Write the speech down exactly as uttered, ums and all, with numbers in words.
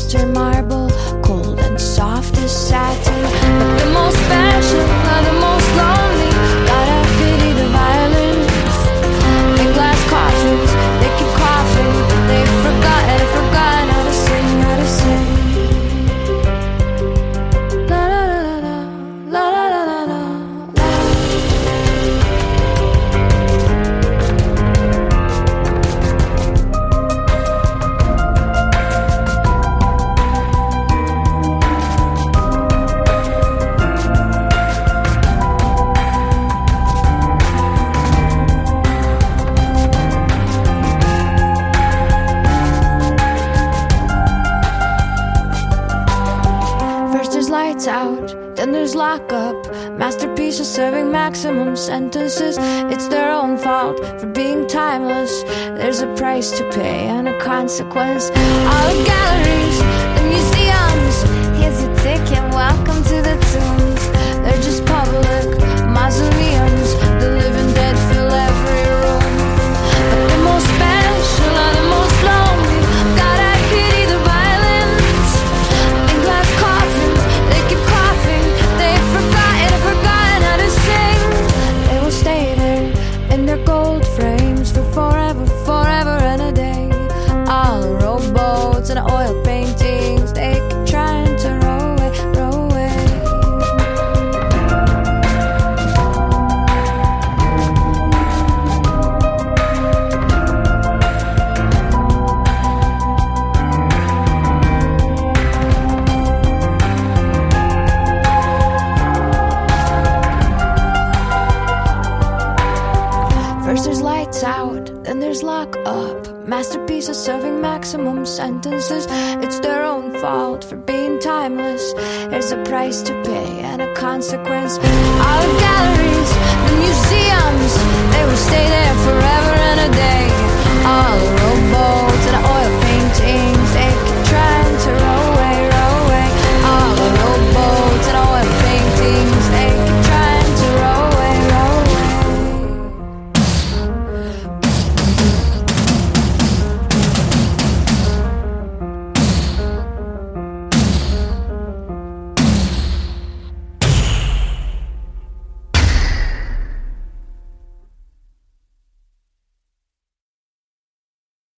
crystal marble, cold and soft as satin. But the most special are the most lonely. Gotta pity the violins. In glass coffins, they keep coughing. They've forgotten, forgotten how to sing, how to sing. La la la la la la la la la. Lights out, then there's lockup. Masterpieces serving maximum sentences. It's their own fault for being timeless. There's a price to pay and a consequence. All the galleries, the museums. Here's your ticket, welcome to the tombs. They're just public mausoleums. The living dead fill every room. But the most special are the most lonely. God, I pity the violence. In glass coffins, they keep coughing. They've forgotten, forgotten how to sing. They will stay there in their gold frames for forever, forever and a day. All the rowboats and oil paintings, they keep trying to row away, row away. First there's lights out, then there's lock up. Masterpieces serving maximum sentences. It's their own fault for being timeless. There's a price to pay and a consequence. All the galleries, the